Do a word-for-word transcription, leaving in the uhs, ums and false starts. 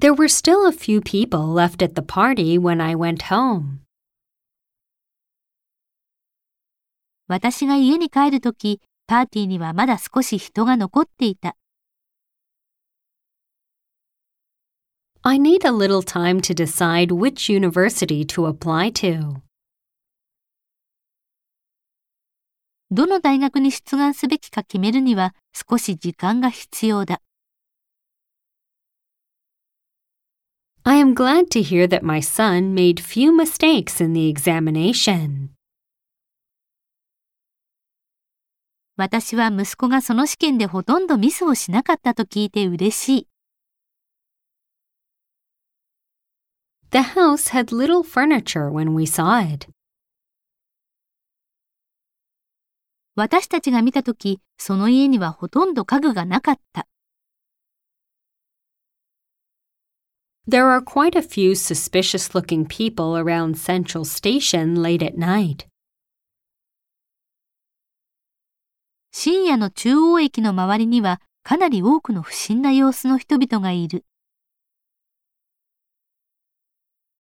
There were still a few people left at the party when I went home. 私が家に帰るとき、パーティーにはまだ少し人が残っていた。 I need a little time to decide which university to apply to. どの大学に出願すべきか決めるには少し時間が必要だ。 I am glad to hear that my son made few mistakes in the examination. 私は息子がその試験でほとんどミスをしなかったと聞いて嬉しい。 The house had little furniture when we saw it. 私たちが見たとき、その家にはほとんど家具がなかった。 There are quite a few suspicious-looking people around Central Station late at night. 深夜の中央駅の周りにはかなり多くの不審な様子の人々がいる。